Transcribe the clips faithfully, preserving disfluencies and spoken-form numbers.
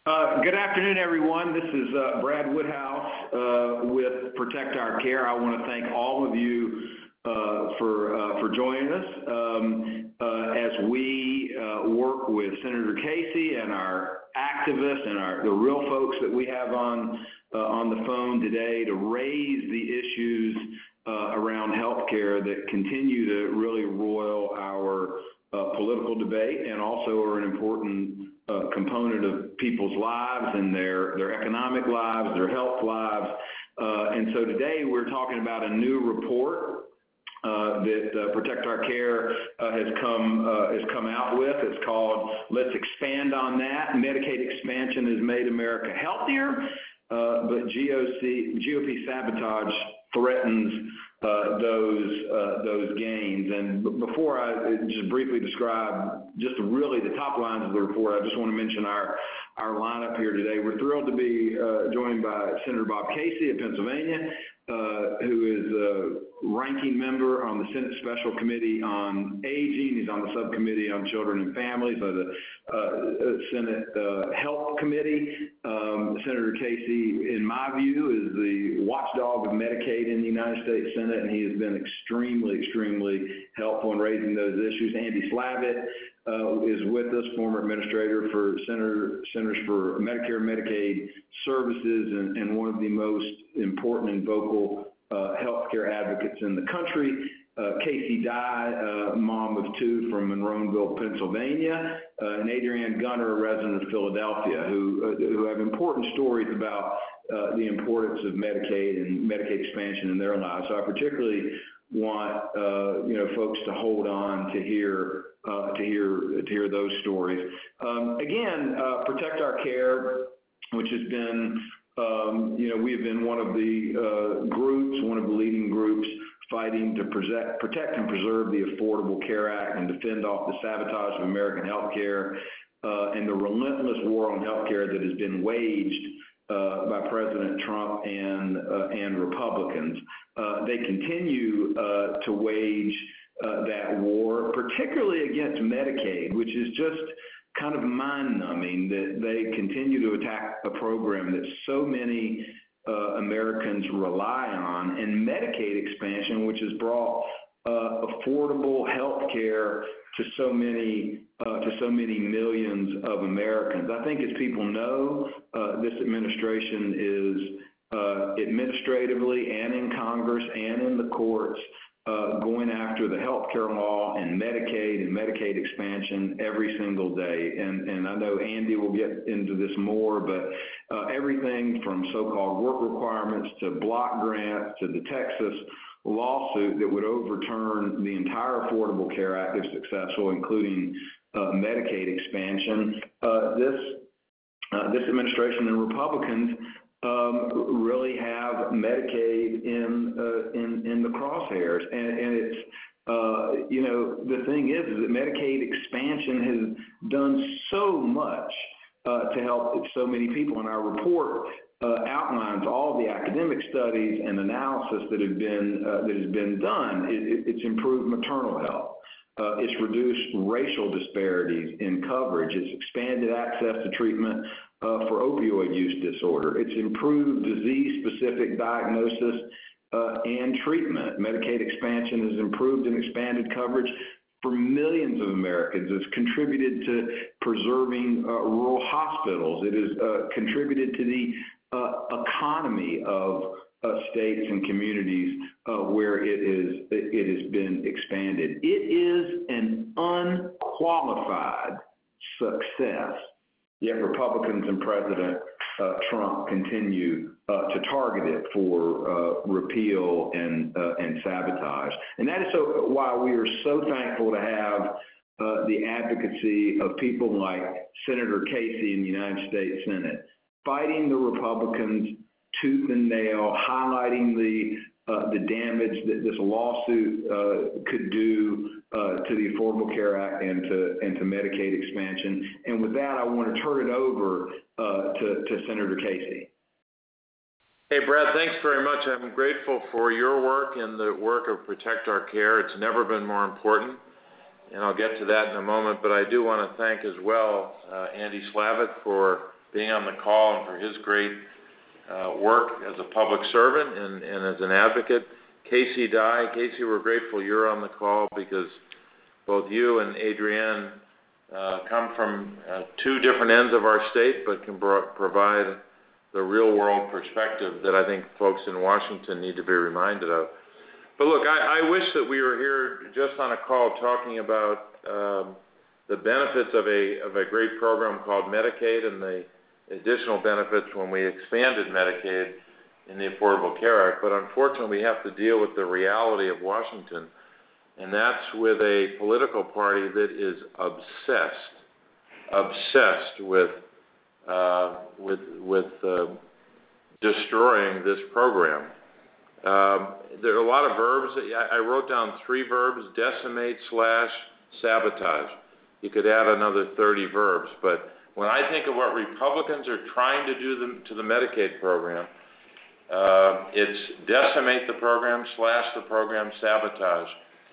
Uh, good afternoon, everyone. This is uh, Brad Woodhouse uh, with Protect Our Care. I want to thank all of you uh, for uh, for joining us um, uh, as we uh, work with Senator Casey and our activists and our the real folks that we have on uh, on the phone today to raise the issues uh, around health care that continue to really roil our uh, political debate and also are an important Uh, component of people's lives and their, their economic lives, their health lives. Uh, and so today we're talking about a new report uh, that uh, Protect Our Care uh, has come uh, has come out with. It's called Let's Expand on That. Medicaid expansion has made America healthier, uh, but G O C, G O P sabotage threatens uh, those uh, those gains. And b- before I just briefly describe just really the top lines of the report, I just want to mention our our lineup here today. We're thrilled to be uh, joined by Senator Bob Casey of Pennsylvania, uh, who is a ranking member on the Senate Special Committee on Aging. He's on the subcommittee on Children and Families of the uh, Senate uh, Health Committee. Um, Senator Casey, in my view, is the watchdog of Medicaid in the United States Senate, and he has been extremely, extremely helpful in raising those issues. Andy Slavitt uh, is with us, former administrator for Senator, Centers for Medicare and Medicaid Services, and, and one of the most important and vocal uh, healthcare advocates in the country. Uh, Casey Dye, uh, mom of two from Monroeville, Pennsylvania, uh, and Adrienne Gunner, a resident of Philadelphia, who uh, who have important stories about uh, the importance of Medicaid and Medicaid expansion in their lives. So I particularly want uh, you know folks to hold on to hear uh, to hear to hear those stories. Um, again, uh, Protect Our Care, which has been um, you know we've been one of the uh, groups, one of the leading groups fighting to protect, protect and preserve the Affordable Care Act and defend off the sabotage of American health care uh, and the relentless war on health care that has been waged uh, by President Trump and, uh, and Republicans. Uh, they continue uh, to wage uh, that war, particularly against Medicaid, which is just kind of mind-numbing that they continue to attack a program that so many Uh, Americans rely on, and Medicaid expansion, which has brought uh, affordable health care to so many uh, to so many millions of Americans. I think, as people know, uh, this administration is uh, administratively and in Congress and in the courts uh, going after the health care law and Medicaid and Medicaid expansion every single day. And, and I know Andy will get into this more, but uh, everything from so-called work requirements to block grants to the Texas lawsuit that would overturn the entire Affordable Care Act if successful, including uh, Medicaid expansion. Uh, this, uh, this administration and Republicans Um, really have Medicaid in uh, in in the crosshairs, and, and it's uh, you know the thing is, is that Medicaid expansion has done so much uh, to help so many people, and our report uh, outlines all the academic studies and analysis that have been uh, that has been done. It, it, it's improved maternal health. Uh, it's reduced racial disparities in coverage. It's expanded access to treatment uh, for opioid use disorder. It's improved disease-specific diagnosis uh, and treatment. Medicaid expansion has improved and expanded coverage for millions of Americans. It's contributed to preserving uh, rural hospitals. It has uh, contributed to the uh, economy of uh, states and communities uh, where it is it has been expanded. It is an unqualified success, yet Republicans and President uh, Trump continue uh, to target it for uh, repeal and uh, and sabotage. And that is so why we are so thankful to have uh, the advocacy of people like Senator Casey in the United States Senate, fighting the Republicans tooth and nail, highlighting the uh, the damage that this lawsuit uh, could do uh, to the Affordable Care Act and to and to Medicaid expansion. And with that, I want to turn it over uh, to, to Senator Casey. Hey, Brad, thanks very much. I'm grateful for your work and the work of Protect Our Care. It's never been more important, and I'll get to that in a moment. But I do want to thank as well uh, Andy Slavitt for being on the call and for his great uh, work as a public servant and, and as an advocate. Casey Dye. Casey, we're grateful you're on the call because both you and Adrienne uh, come from uh, two different ends of our state, but can bro- provide the real-world perspective that I think folks in Washington need to be reminded of. But look, I, I wish that we were here just on a call talking about um, the benefits of a of a great program called Medicaid and the additional benefits when we expanded Medicaid in the Affordable Care Act. But unfortunately, we have to deal with the reality of Washington, and that's with a political party that is obsessed, obsessed with uh, with with uh, destroying this program. Um, there are a lot of verbs. I, I wrote down three verbs: decimate, slash, sabotage. You could add another thirty verbs, but when I think of what Republicans are trying to do them, to the Medicaid program, uh, it's decimate the program, slash the program, sabotage.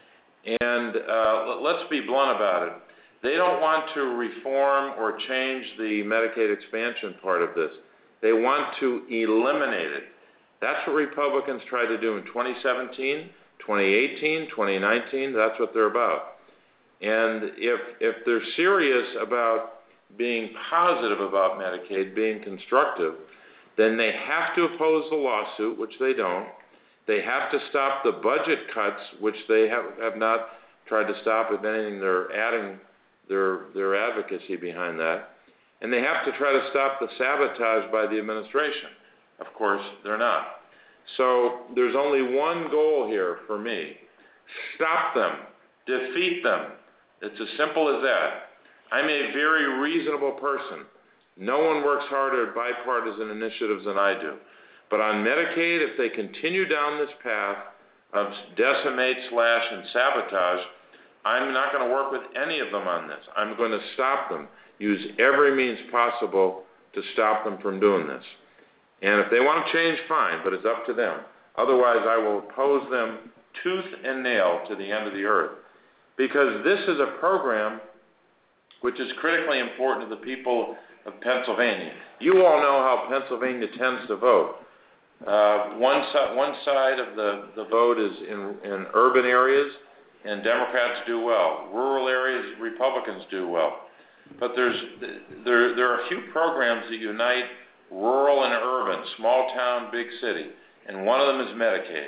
And uh, let's be blunt about it. They don't want to reform or change the Medicaid expansion part of this. They want to eliminate it. That's what Republicans tried to do in twenty seventeen, twenty eighteen, twenty nineteen. That's what they're about. And if if they're serious about being positive about Medicaid, being constructive, then they have to oppose the lawsuit, which they don't. They have to stop the budget cuts, which they have, have not tried to stop. If anything, they're adding their their advocacy behind that. And they have to try to stop the sabotage by the administration. Of course, they're not. So there's only one goal here for me. Stop them. Defeat them. It's as simple as that. I'm a very reasonable person. No one works harder at bipartisan initiatives than I do. But on Medicaid, if they continue down this path of decimate, slash, and sabotage, I'm not going to work with any of them on this. I'm going to stop them, use every means possible to stop them from doing this. And if they want to change, fine, but it's up to them. Otherwise, I will oppose them tooth and nail to the end of the earth. Because this is a program which is critically important to the people of Pennsylvania. You all know how Pennsylvania tends to vote. Uh, one, si- one side of the, the vote is in, in urban areas, and Democrats do well. Rural areas, Republicans do well. But there's, there, there are a few programs that unite rural and urban, small town, big city, and one of them is Medicaid.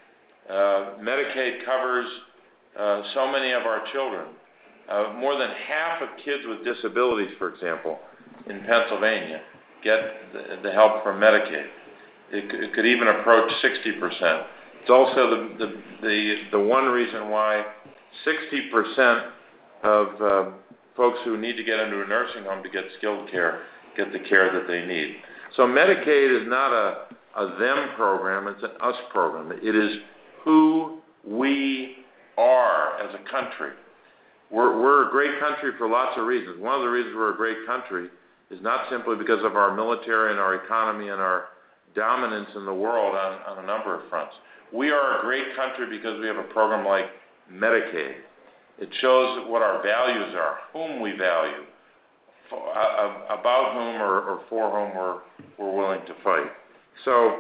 Uh, Medicaid covers uh, so many of our children. Uh, more than half of kids with disabilities, for example, in Pennsylvania get the, the help from Medicaid. It, it could even approach sixty percent. It's also the, the, the, the one reason why sixty percent of uh, folks who need to get into a nursing home to get skilled care get the care that they need. So Medicaid is not a, a them program, it's an us program. It is who we are as a country. We're, we're a great country for lots of reasons. One of the reasons we're a great country is not simply because of our military and our economy and our dominance in the world on, on a number of fronts. We are a great country because we have a program like Medicaid. It shows what our values are, whom we value, for, uh, about whom or, or for whom we're, we're willing to fight. So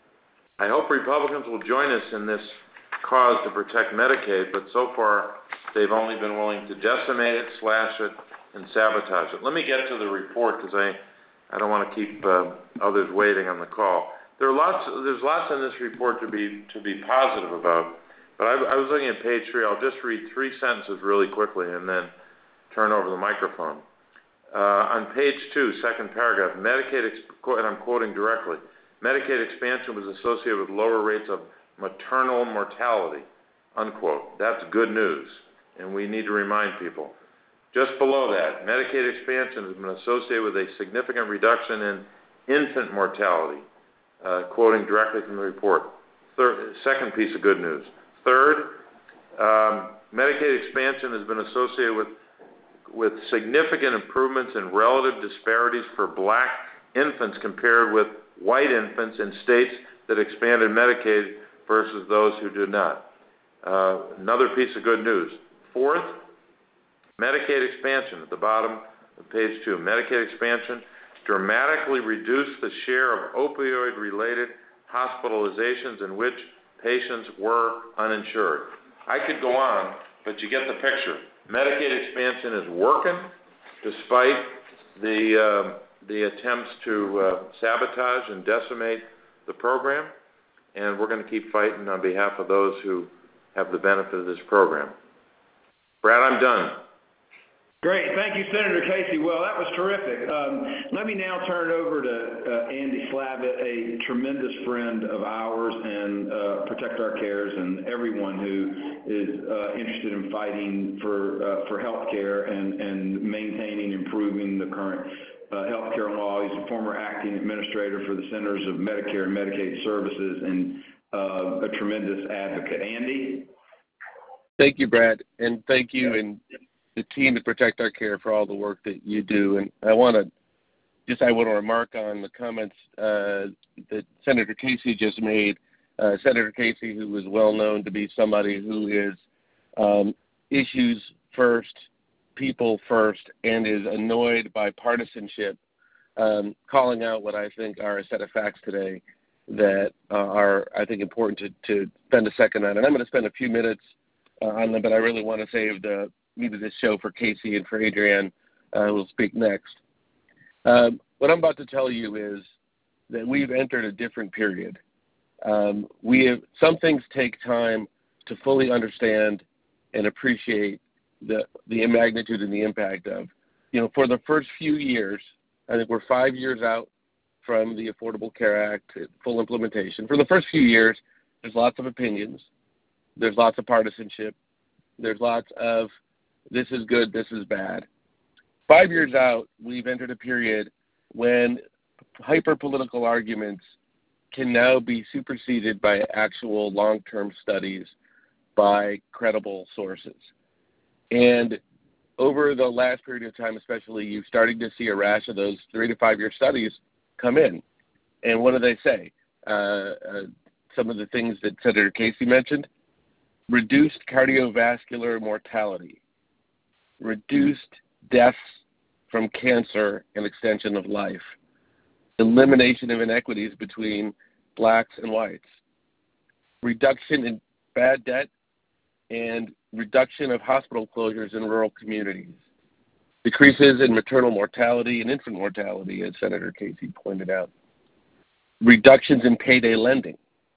I hope Republicans will join us in this cause to protect Medicaid, but so far they've only been willing to decimate it, slash it, and sabotage it. Let me get to the report because I, I don't want to keep uh, others waiting on the call. There are lots. There's lots in this report to be to be positive about. But I, I was looking at page three. I'll just read three sentences really quickly and then turn over the microphone. Uh, on page two, second paragraph, Medicaid, and I'm quoting directly, Medicaid expansion was associated with lower rates of maternal mortality, unquote. That's good news, and we need to remind people. Just below that, Medicaid expansion has been associated with a significant reduction in infant mortality, uh, quoting directly from the report. Third, second piece of good news. Third, um, Medicaid expansion has been associated with, with significant improvements in relative disparities for black infants compared with white infants in states that expanded Medicaid versus those who did not. Uh, another piece of good news. Fourth, Medicaid expansion at the bottom of page two. Medicaid expansion dramatically reduced the share of opioid-related hospitalizations in which patients were uninsured. I could go on, but you get the picture. Medicaid expansion is working despite the, uh, the attempts to uh, sabotage and decimate the program, and we're going to keep fighting on behalf of those who have the benefit of this program. Brad, I'm done. Great. Thank you, Senator Casey. Well, that was terrific. Um, let me now turn it over to uh, Andy Slavitt, a tremendous friend of ours and uh, Protect Our Cares and everyone who is uh, interested in fighting for uh, for health care and, and maintaining, improving the current uh, health care law. He's a former acting administrator for the Centers of Medicare and Medicaid Services and uh, a tremendous advocate. Andy? Thank you, Brad, and thank you and the team to Protect Our Care for all the work that you do. And I want to just I want to remark on the comments uh, that Senator Casey just made. Uh, Senator Casey, who is well known to be somebody who is um, issues first, people first, and is annoyed by partisanship, um, calling out what I think are a set of facts today that uh, are, I think, important to, to spend a second on. And I'm going to spend a few minutes uh, on them, but I really want to save the meat of this show for Casey and for Adrienne, uh, who will speak next. Um, what I'm about to tell you is that we've entered a different period. Um, we have, some things take time to fully understand and appreciate the the magnitude and the impact of. You know, for the first few years, I think we're five years out from the Affordable Care Act full implementation. For the first few years, there's lots of opinions. There's lots of partisanship. There's lots of this is good, this is bad. Five years out, we've entered a period when hyper-political arguments can now be superseded by actual long-term studies by credible sources. And over the last period of time especially, you're starting to see a rash of those three to five-year studies come in. And what do they say? Uh, uh, some of the things that Senator Casey mentioned: reduced cardiovascular mortality, reduced deaths from cancer and extension of life, elimination of inequities between blacks and whites, reduction in bad debt, and reduction of hospital closures in rural communities, decreases in maternal mortality and infant mortality, as Senator Casey pointed out, reductions in payday lending,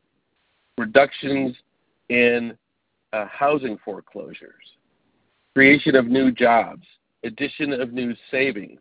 reductions in uh, housing foreclosures, creation of new jobs, addition of new savings,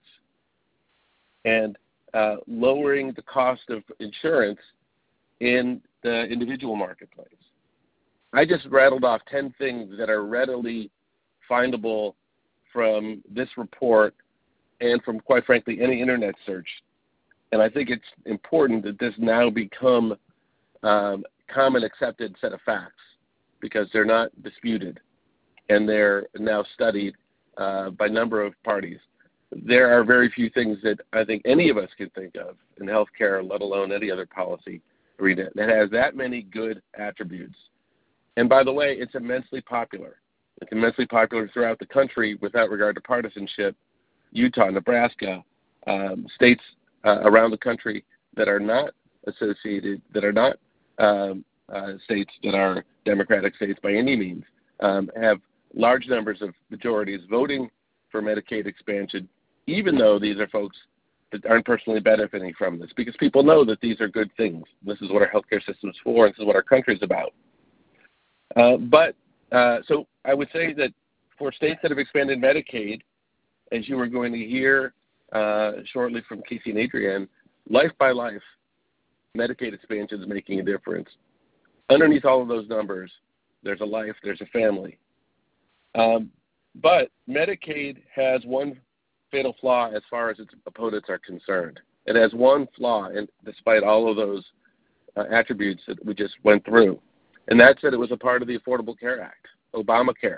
and uh, lowering the cost of insurance in the individual marketplace. I just rattled off ten things that are readily findable from this report and from, quite frankly, any internet search. And I think it's important that this now become um, common accepted set of facts, because they're not disputed and they're now studied uh, by a number of parties. There are very few things that I think any of us can think of in healthcare, let alone any other policy arena, that has that many good attributes. And by the way, it's immensely popular. It's immensely popular throughout the country without regard to partisanship. Utah, Nebraska, um, states uh, around the country that are not associated, that are not um, uh, states that are Democratic states by any means, um, have large numbers of majorities voting for Medicaid expansion, even though these are folks that aren't personally benefiting from this, because people know that these are good things. This is what our healthcare system is for, and this is what our country is about. Uh, but, uh, so I would say that for states that have expanded Medicaid, as you are going to hear uh, shortly from Casey and Adrienne, life by life, Medicaid expansion is making a difference. Underneath all of those numbers, there's a life, there's a family. Um, but Medicaid has one fatal flaw as far as its opponents are concerned. It has one flaw, and despite all of those uh, attributes that we just went through, and that's that it was a part of the Affordable Care Act, Obamacare.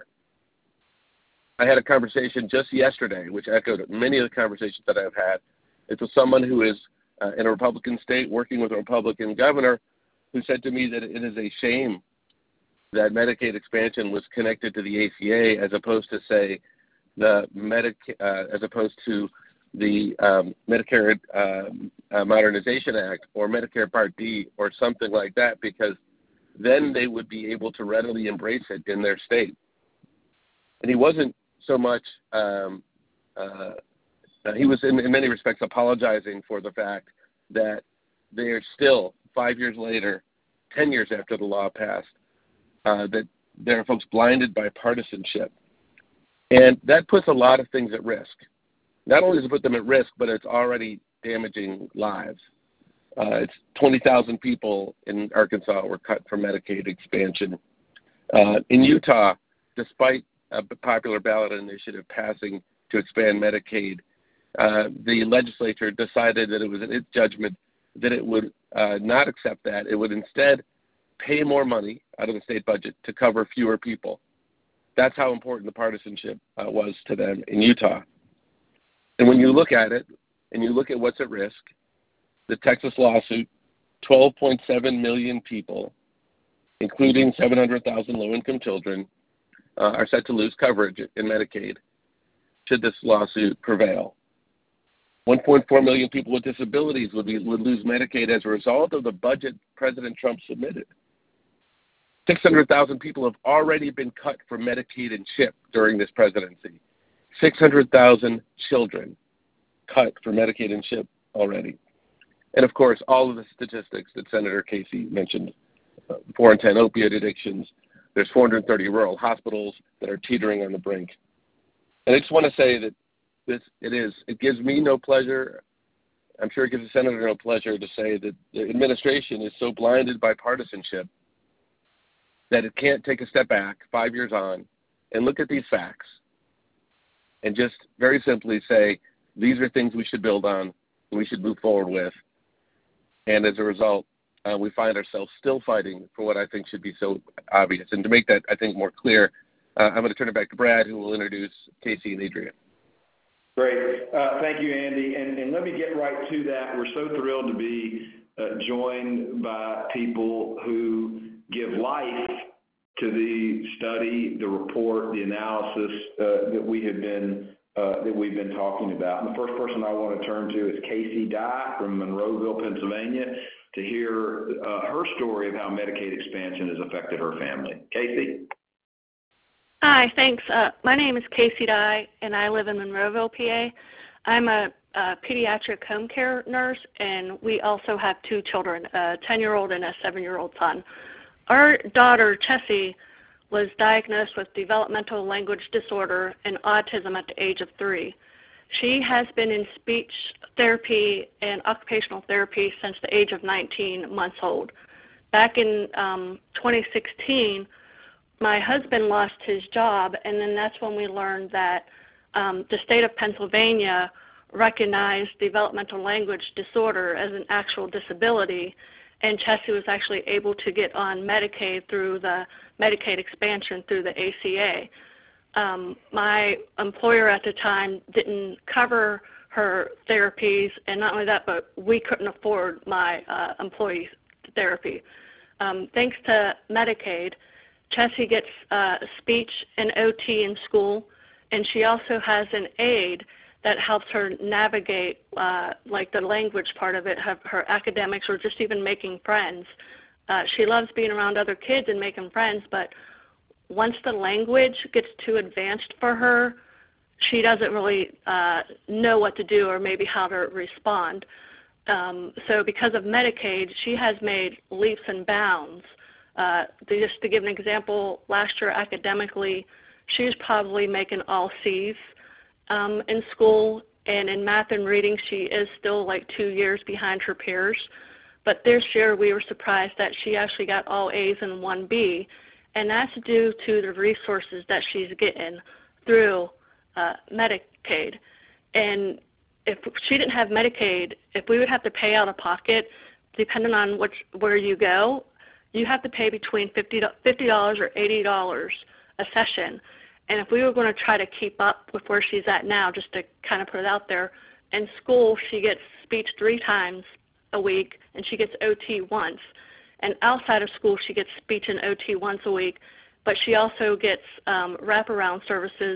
I had a conversation just yesterday, which echoed many of the conversations that I've had. It's with someone who is uh, in a Republican state working with a Republican governor, who said to me that it is a shame that Medicaid expansion was connected to the A C A as opposed to, say, the Medic, uh, as opposed to the um, Medicare uh, uh, Modernization Act or Medicare Part D or something like that, because then they would be able to readily embrace it in their state. And he wasn't so much, um, uh, he was in, in many respects apologizing for the fact that they are still, five years later, ten years after the law passed, uh, that there are folks blinded by partisanship. And that puts a lot of things at risk. Not only does it put them at risk, but it's already damaging lives. Uh, it's twenty thousand people in Arkansas were cut from Medicaid expansion. Uh, in Utah, despite a popular ballot initiative passing to expand Medicaid, uh, the legislature decided that it was in its judgment that it would uh, not accept that. It would instead pay more money out of the state budget to cover fewer people. That's how important the partisanship uh, was to them in Utah. And when you look at it, and you look at what's at risk, the Texas lawsuit, twelve point seven million people, including seven hundred thousand low-income children, uh, are set to lose coverage in Medicaid should this lawsuit prevail. one point four million people with disabilities would, be, would lose Medicaid as a result of the budget President Trump submitted. six hundred thousand people have already been cut from Medicaid and CHIP during this presidency. six hundred thousand children cut for Medicaid and CHIP already. And, of course, all of the statistics that Senator Casey mentioned, uh, four in ten opiate addictions. There's four hundred thirty rural hospitals that are teetering on the brink. And I just want to say that this it is, it gives me no pleasure. I'm sure it gives the Senator no pleasure to say that the administration is so blinded by partisanship that it can't take a step back five years on and look at these facts and just very simply say, these are things we should build on, we should move forward with. And as a result, uh, we find ourselves still fighting for what I think should be so obvious. And to make that, I think, more clear, uh, I'm going to turn it back to Brad, who will introduce Casey and Adrian. Great. Uh, thank you, Andy. And, and let me get right to that. We're so thrilled to be uh, joined by people who give life to the study, the report, the analysis uh, that we have been uh, that we've been talking about. And the first person I want to turn to is Casey Dye from Monroeville, Pennsylvania, to hear uh, her story of how Medicaid expansion has affected her family. Casey? Hi, thanks. Uh, my name is Casey Dye, and I live in Monroeville, P A. I'm a, a pediatric home care nurse, and we also have two children, a ten-year-old and a seven-year-old son. Our daughter, Chessie, was diagnosed with developmental language disorder and autism at the age of three. She has been in speech therapy and occupational therapy since the age of nineteen months old. Back in um, twenty sixteen, my husband lost his job, and then that's when we learned that um, the state of Pennsylvania recognized developmental language disorder as an actual disability, and Chessie was actually able to get on Medicaid through the Medicaid expansion through the A C A. Um, my employer at the time didn't cover her therapies, and not only that, but we couldn't afford my uh, employee therapy. Um, thanks to Medicaid, Chessie gets uh, speech and O T in school, and she also has an aide that helps her navigate, uh, like the language part of it, her, her academics, or just even making friends. Uh, she loves being around other kids and making friends, but once the language gets too advanced for her, she doesn't really uh, know what to do or maybe how to respond. Um, so because of Medicaid, she has made leaps and bounds. Uh, just to give an example, last year academically, she was probably making all C's um, in school, and in math and reading, she is still like two years behind her peers. But this year, we were surprised that she actually got all A's and one B, and that's due to the resources that she's getting through uh, Medicaid. And if she didn't have Medicaid, if we would have to pay out of pocket, depending on which, where you go, you have to pay between fifty dollars or eighty dollars a session. And if we were going to try to keep up with where she's at now, just to kind of put it out there, in school she gets speech three times a week and she gets O T once. And outside of school she gets speech and O T once a week, but she also gets um, wraparound services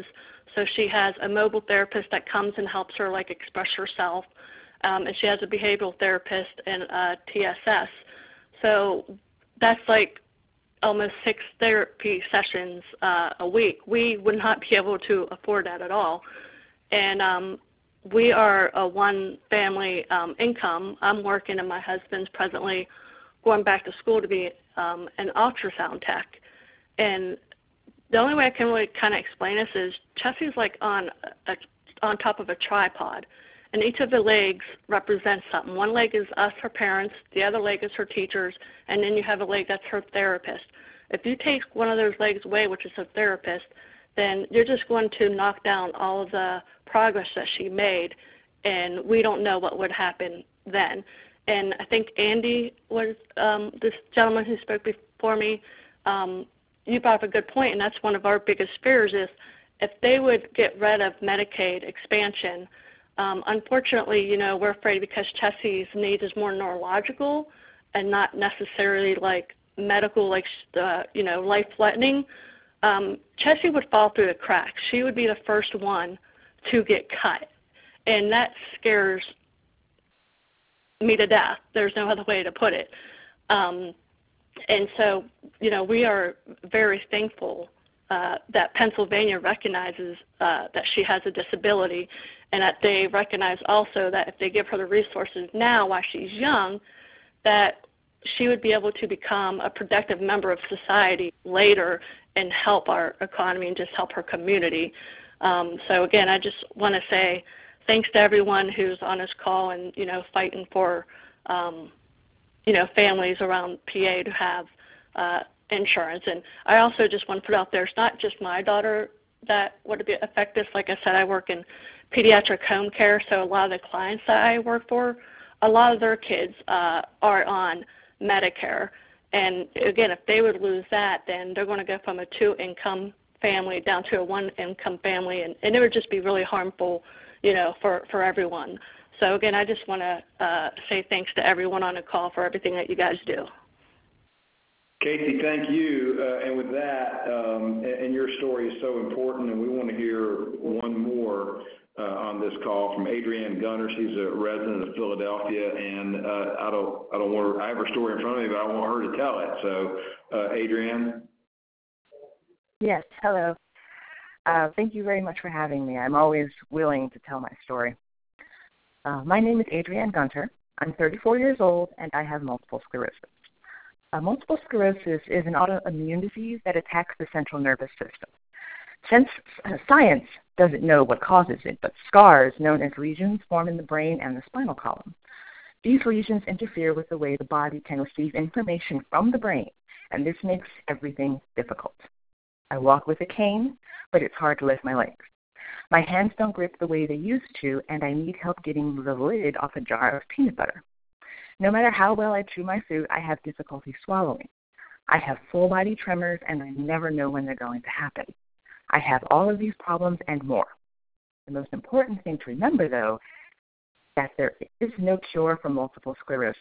So she has a mobile therapist that comes and helps her, like, express herself, um, and she has a behavioral therapist and a T S S. So that's like almost six therapy sessions uh, a week. We would not be able to afford that at all. And um, we are a one-family um, income. I'm working, and my husband's presently going back to school to be um, an ultrasound tech. And the only way I can really kind of explain this is Chessie's like on a, on top of a tripod, and each of the legs represents something. One leg is us, her parents. The other leg is her teachers, and then you have a leg that's her therapist. If you take one of those legs away, which is her therapist, then you're just going to knock down all of the progress that she made, and we don't know what would happen then. And I think Andy was um, this gentleman who spoke before me. Um, you brought up a good point, and that's one of our biggest fears is if they would get rid of Medicaid expansion. Um, unfortunately, you know, we're afraid because Chessie's needs is more neurological and not necessarily like medical, like, uh, you know, life-threatening. Um, Chessie would fall through the cracks. She would be the first one to get cut, and that scares me to death. There's no other way to put it. Um, and so, you know, we are very thankful uh, that Pennsylvania recognizes uh, that she has a disability, and that they recognize also that if they give her the resources now while she's young, that she would be able to become a productive member of society later and help our economy and just help her community. Um, so again, I just want to say thanks to everyone who's on this call and, you know, fighting for, um, you know, families around P A to have uh, insurance. And I also just want to put out there, it's not just my daughter that would be affected. Like I said, I work in pediatric home care, so a lot of the clients that I work for, a lot of their kids uh, are on Medicare. And again, if they would lose that, then they're going to go from a two-income family down to a one-income family, and, and it would just be really harmful, you know, for, for everyone. So again, I just want to uh, say thanks to everyone on the call for everything that you guys do. Casey, thank you. Uh, and with that, um, and, and your story is so important, and we want to hear one more uh, on this call from Adrienne Gunter. She's a resident of Philadelphia, and uh, I don't, I don't want her, I have her story in front of me, but I want her to tell it. So, uh, Adrienne. Yes, hello. Uh, thank you very much for having me. I'm always willing to tell my story. Uh, my name is Adrienne Gunter. I'm thirty-four years old, and I have multiple sclerosis. Uh, multiple sclerosis is an autoimmune disease that attacks the central nervous system. Since uh, science doesn't know what causes it, but scars known as lesions form in the brain and the spinal column. These lesions interfere with the way the body can receive information from the brain, and this makes everything difficult. I walk with a cane, but it's hard to lift my legs. My hands don't grip the way they used to, and I need help getting the lid off a jar of peanut butter. No matter how well I chew my food, I have difficulty swallowing. I have full-body tremors, and I never know when they're going to happen. I have all of these problems and more. The most important thing to remember, though, is that there is no cure for multiple sclerosis.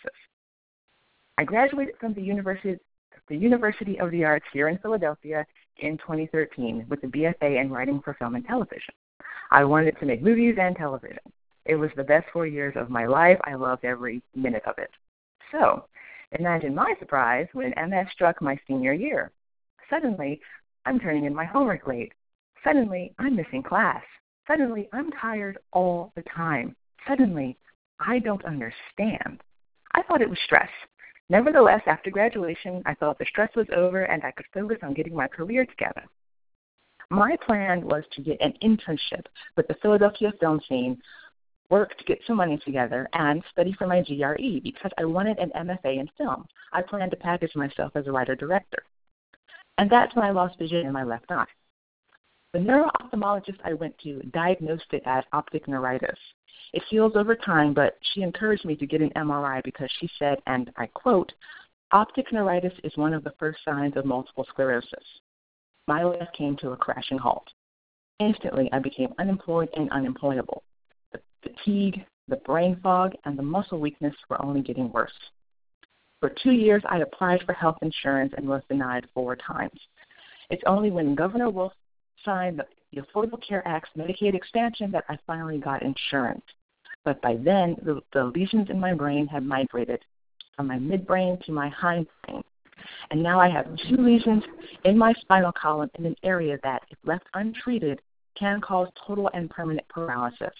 I graduated from the University, the University of the Arts here in Philadelphia in twenty thirteen with a B F A in Writing for Film and Television. I wanted to make movies and television. It was the best four years of my life. I loved every minute of it. So, imagine my surprise when M S struck my senior year. Suddenly, I'm turning in my homework late. Suddenly, I'm missing class. Suddenly, I'm tired all the time. Suddenly, I don't understand. I thought it was stress. Nevertheless, after graduation, I thought the stress was over and I could focus on getting my career together. My plan was to get an internship with the Philadelphia film scene, work to get some money together, and study for my G R E because I wanted an M F A in film. I planned to package myself as a writer-director. And that's when I lost vision in my left eye. The neuro-ophthalmologist I went to diagnosed it as optic neuritis. It heals over time, but she encouraged me to get an M R I because she said, and I quote, optic neuritis is one of the first signs of multiple sclerosis. My life came to a crashing halt. Instantly, I became unemployed and unemployable. The fatigue, the brain fog, and the muscle weakness were only getting worse. For two years, I applied for health insurance and was denied four times. It's only when Governor Wolf signed the the Affordable Care Act's Medicaid expansion that I finally got insurance. But by then, the, the lesions in my brain had migrated from my midbrain to my hindbrain. And now I have two lesions in my spinal column in an area that, if left untreated, can cause total and permanent paralysis.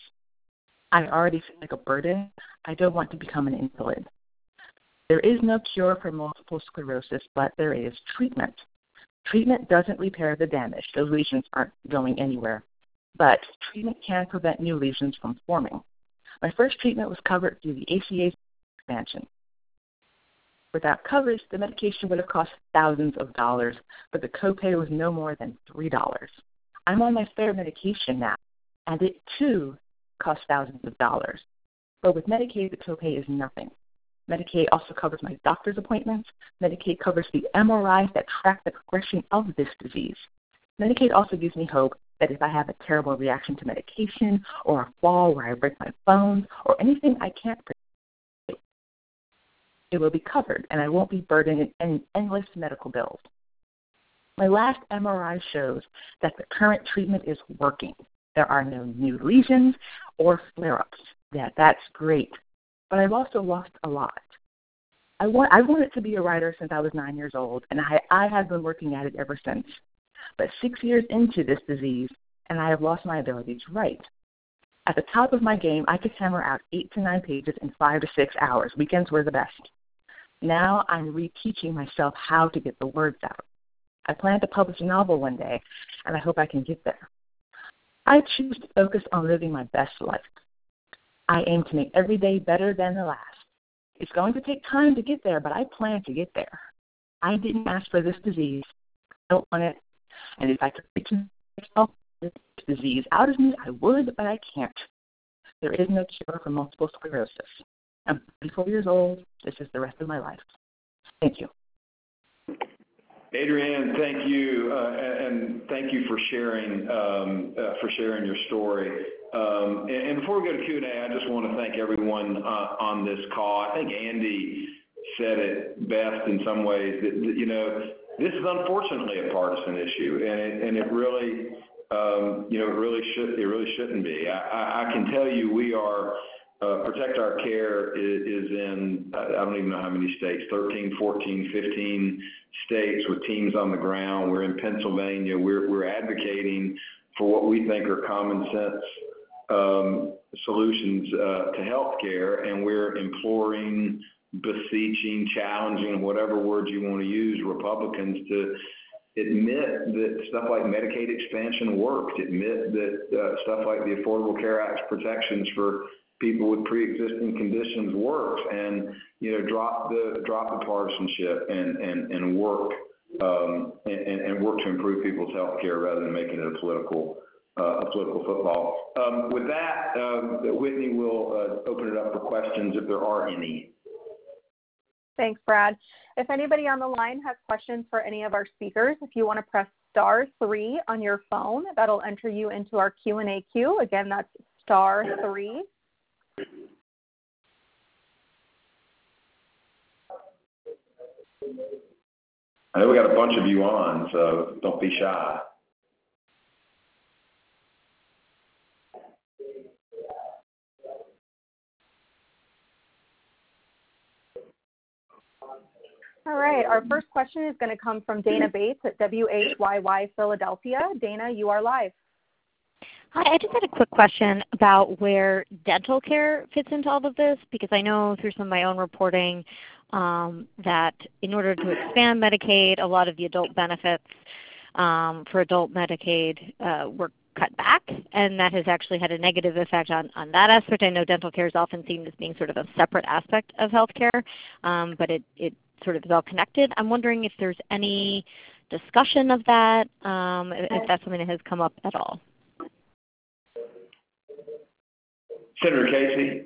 I already feel like a burden. I don't want to become an invalid. There is no cure for multiple sclerosis, but there is treatment. Treatment doesn't repair the damage. Those lesions aren't going anywhere. But treatment can prevent new lesions from forming. My first treatment was covered through the A C A's expansion. Without coverage, the medication would have cost thousands of dollars, but the copay was no more than three dollars. I'm on my third medication now, and it, too, costs thousands of dollars. But with Medicaid, the copay is nothing. Medicaid also covers my doctor's appointments. Medicaid covers the M R Is that track the progression of this disease. Medicaid also gives me hope that if I have a terrible reaction to medication or a fall where I break my bones or anything I can't predict, it will be covered and I won't be burdened in endless medical bills. My last M R I shows that the current treatment is working. There are no new lesions or flare-ups. Yeah, that's great. But I've also lost a lot. I want, I wanted to be a writer since I was nine years old, and I, I have been working at it ever since. But six years into this disease, and I have lost my ability to write. At the top of my game, I could hammer out eight to nine pages in five to six hours. Weekends were the best. Now I'm reteaching myself how to get the words out. I plan to publish a novel one day, and I hope I can get there. I choose to focus on living my best life. I aim to make every day better than the last. It's going to take time to get there, but I plan to get there. I didn't ask for this disease. I don't want it. And if I could reach myself this disease out of me, I would, but I can't. There is no cure for multiple sclerosis. I'm thirty-four years old. This is the rest of my life. Thank you. Adrienne, thank you, uh, and thank you for sharing um, uh, for sharing your story. Um, and, and before we go to Q and A, I just want to thank everyone uh, on this call. I think Andy said it best in some ways that, that you know this is unfortunately a partisan issue, and it, and it really um, you know it really should it really shouldn't be. I, I, I can tell you we are. Uh, Protect Our Care is, is in, I don't even know how many states, thirteen, fourteen, fifteen states with teams on the ground. We're in Pennsylvania. We're, we're advocating for what we think are common sense um, solutions uh, to health care, and we're imploring, beseeching, challenging, whatever words you want to use, Republicans to admit that stuff like Medicaid expansion worked, admit that uh, stuff like the Affordable Care Act's protections for people with pre-existing conditions works, and you know drop the drop the partisanship and and and work um, and, and work to improve people's health care rather than making it a political uh, a political football. Um, with that, uh, Whitney will uh, open it up for questions if there are any. Thanks, Brad. If anybody on the line has questions for any of our speakers, if you want to press star three on your phone, that'll enter you into our Q and A queue. Again, that's star three. I know we got a bunch of you on, so don't be shy. All right, our first question is going to come from Dana Bates at W H Y Y Philadelphia. Dana, you are live. Hi, I just had a quick question about where dental care fits into all of this, because I know through some of my own reporting um, that in order to expand Medicaid, a lot of the adult benefits um, for adult Medicaid uh, were cut back, and that has actually had a negative effect on, on that aspect. I know dental care is often seen as being sort of a separate aspect of healthcare, um, but it, it sort of is all connected. I'm wondering if there's any discussion of that, um, if that's something that has come up at all. Senator Casey.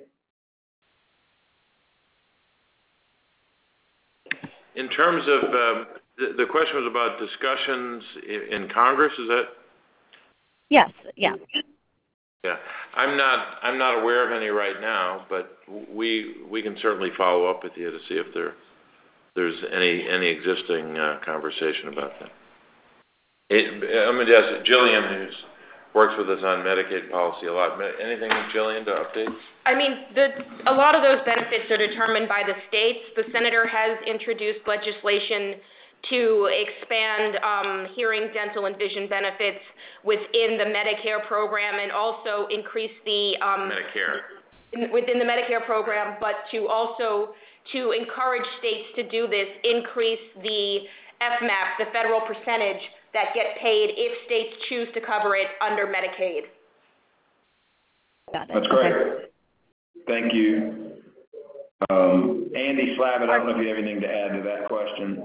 In terms of, um, the, the question was about discussions in, in Congress, is that? Yes, yeah. Yeah, I'm not, I'm not aware of any right now, but we, we can certainly follow up with you to see if there, there's any, any existing uh, conversation about that. It, I'm going to ask Jillian, who's works with us on Medicaid policy a lot. Anything, Jillian, to update? I mean, the, a lot of those benefits are determined by the states. The senator has introduced legislation to expand um, hearing, dental, and vision benefits within the Medicare program, and also increase the um, Medicare in, within the Medicare program, but to also to encourage states to do this, increase the F MAP, the federal percentage that get paid if states choose to cover it under Medicaid. Got it. That's great. Okay. Thank you. Um, Andy Slavitt, I don't know if you have anything to add to that question.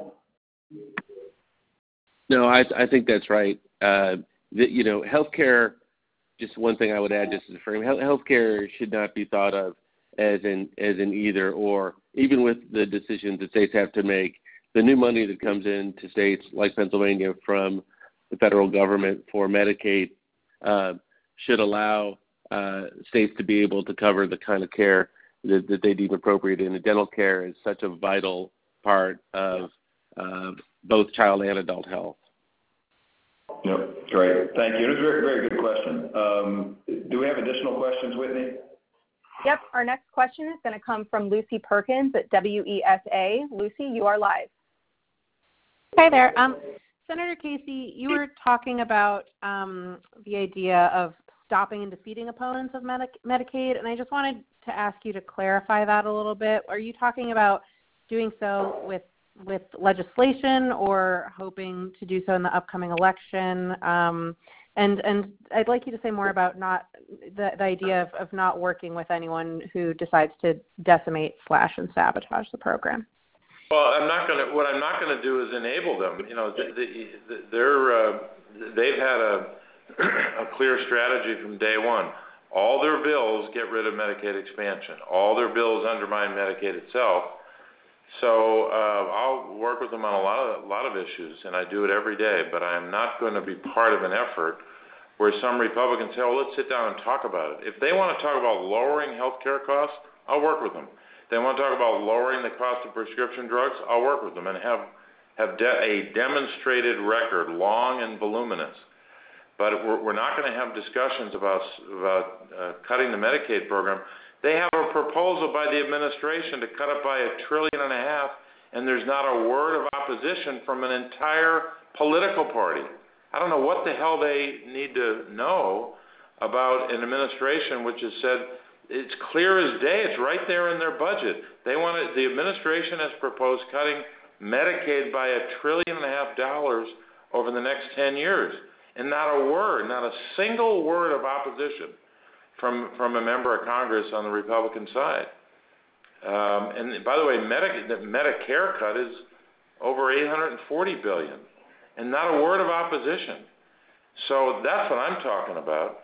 No, I, I think that's right. Uh, the, you know, healthcare, just one thing I would add just as a frame, healthcare should not be thought of as an, as an either or. Even with the decisions that states have to make, the new money that comes into states like Pennsylvania from the federal government for Medicaid uh, should allow uh, states to be able to cover the kind of care that, that they deem appropriate. And dental care is such a vital part of uh, both child and adult health. Yep, great. Thank you. It was a very, very good question. Um, do we have additional questions, Whitney? Yep. Our next question is going to come from Lucy Perkins at W E S A. Lucy, you are live. Hi there. Um, Senator Casey, you were talking about um, the idea of stopping and defeating opponents of Medi- Medicaid, and I just wanted to ask you to clarify that a little bit. Are you talking about doing so with with legislation, or hoping to do so in the upcoming election? Um, and and I'd like you to say more about not the, the idea of, of not working with anyone who decides to decimate slash and sabotage the program. Well, I'm not going to. What I'm not going to do is enable them. You know, the, the, they're uh, they've had a a clear strategy from day one. All their bills get rid of Medicaid expansion. All their bills undermine Medicaid itself. So uh, I'll work with them on a lot of a lot of issues, and I do it every day. But I am not going to be part of an effort where some Republicans say, "Oh, let's sit down and talk about it." If they want to talk about lowering health care costs, I'll work with them. If they want to talk about lowering the cost of prescription drugs, I'll work with them and have have de- a demonstrated record, long and voluminous. But we're, we're not going to have discussions about about uh, cutting the Medicaid program. They have a proposal by the administration to cut it by a trillion and a half, and there's not a word of opposition from an entire political party. I don't know what the hell they need to know about an administration which has said it's clear as day. It's right there in their budget. They want to, the administration has proposed cutting Medicaid by a trillion and a half dollars over the next ten years, and not a word, not a single word of opposition from from a member of Congress on the Republican side. Um, and by the way, Medi- the Medicare cut is over eight hundred forty billion dollars, and not a word of opposition. So that's what I'm talking about.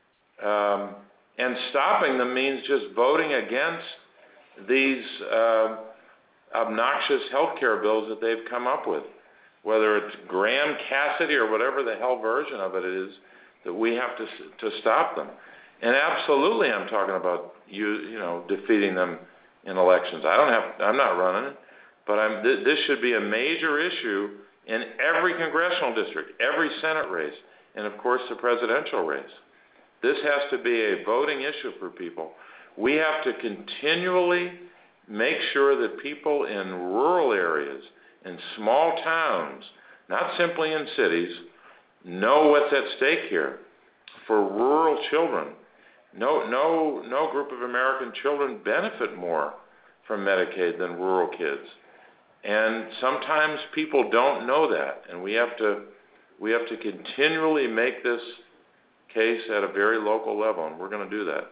Um, and stopping them means just voting against these uh, obnoxious health care bills that they've come up with, whether it's Graham Cassidy or whatever the hell version of it is, that we have to to stop them. And absolutely, I'm talking about you, you know, defeating them in elections. I don't have, I'm not running it, but I'm. Th- this should be a major issue in every congressional district, every Senate race, and of course the presidential race. This has to be a voting issue for people. We have to continually make sure that people in rural areas, in small towns, not simply in cities, know what's at stake here. For rural children, no, no, no group of American children benefit more from Medicaid than rural kids, and sometimes people don't know that, and we have to, we have to continually make this case at a very local level, and we're going to do that.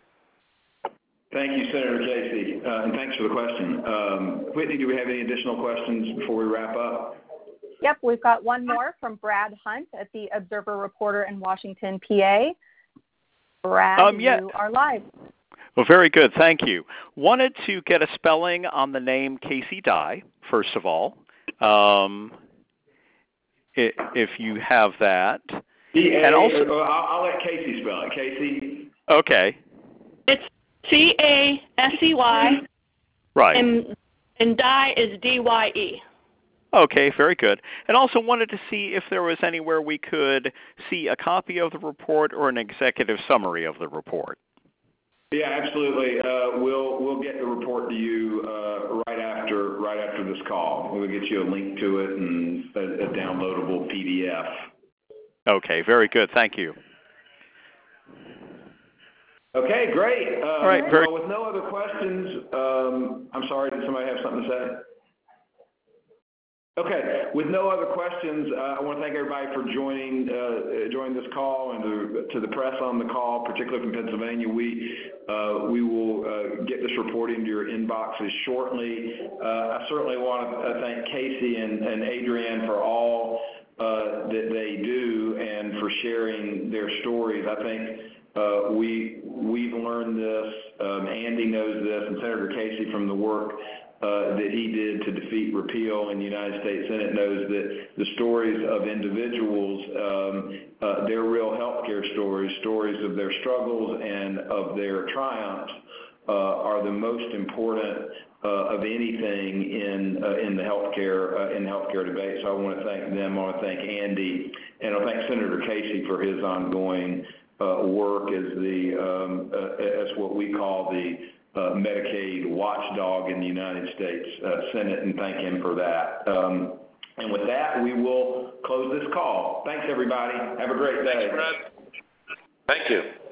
Thank you, Senator Casey, uh, and thanks for the question. Um, Whitney, do we have any additional questions before we wrap up? Yep, we've got one more from Brad Hunt at the Observer Reporter in Washington, P A. Brad, um, yeah. you are live. Well, very good. Thank you. Wanted to get a spelling on the name Casey Dye, first of all, um, if you have that. D A, and also, I'll, I'll let Casey spell it. Casey? Okay. It's C A S E Y. Right. And, and Dye is D Y E. Okay, very good. And also wanted to see if there was anywhere we could see a copy of the report or an executive summary of the report. Yeah, absolutely. Uh, we'll we'll get the report to you uh, right after right after this call. We'll get you a link to it and a, a downloadable P D F. Okay, very good. Thank you. Okay, great. Uh, All right, very. Well, with no other questions, um, I'm sorry. Did somebody have something to say? Okay. With no other questions, uh, I want to thank everybody for joining uh, joining this call, and to, to the press on the call, particularly from Pennsylvania. We uh, we will uh, get this report into your inboxes shortly. Uh, I certainly want to uh, thank Casey and, and Adrienne for all uh, that they do and for sharing their stories. I think uh, we we've learned this. Um, Andy knows this, and Senator Casey, from the work Uh, that he did to defeat repeal in the United States Senate, knows that the stories of individuals, um, uh, their real healthcare stories, stories of their struggles and of their triumphs, uh, are the most important uh, of anything in uh, in the healthcare uh, in the healthcare debate. So I want to thank them. I want to thank Andy, and I thank Senator Casey for his ongoing uh, work as the um, uh, as what we call the Uh, Medicaid watchdog in the United States uh, Senate, and thank him for that. Um, and with that, we will close this call. Thanks, everybody. Have a great day. Thanks, Brad. Thank you.